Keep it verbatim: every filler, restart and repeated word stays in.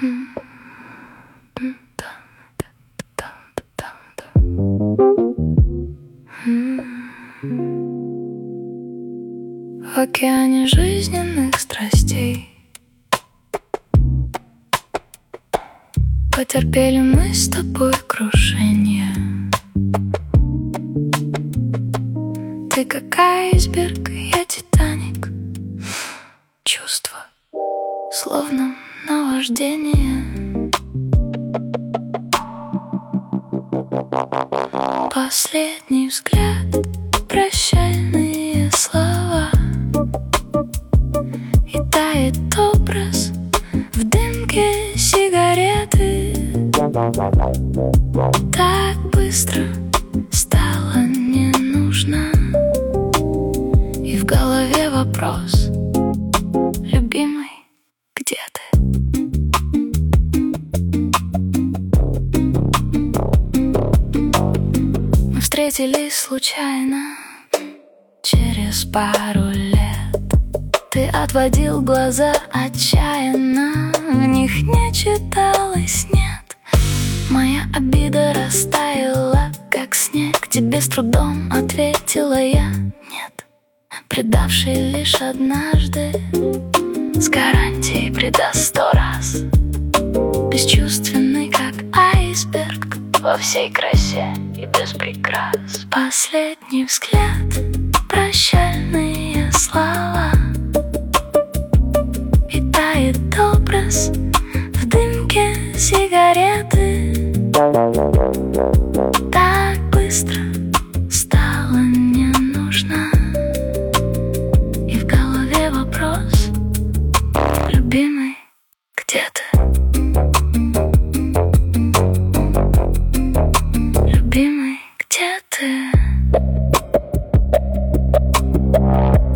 В океане жизненных страстей потерпели мы с тобой крушение. Ты как айсберг, я Титаник. Чувства, словно наваждение. Последний взгляд, прощальные слова, и тает образ в дымке сигареты. Так быстро стало не нужно, и в голове вопрос: любимый, где ты? Мы встретились случайно через пару лет. Ты отводил глаза отчаянно, в них не читалось «нет». Моя обида растаяла, как снег. Тебе с трудом ответила я «нет». Предавший лишь однажды, с гарантией предаст сто раз. Бесчувственный, как айсберг, во всей красе и без прикрас. Последний взгляд, прощальные слова, и тает образ в дымке сигареты. Так быстро стало не нужно, и в голове вопрос: любимый, где ты? Любимый, где ты?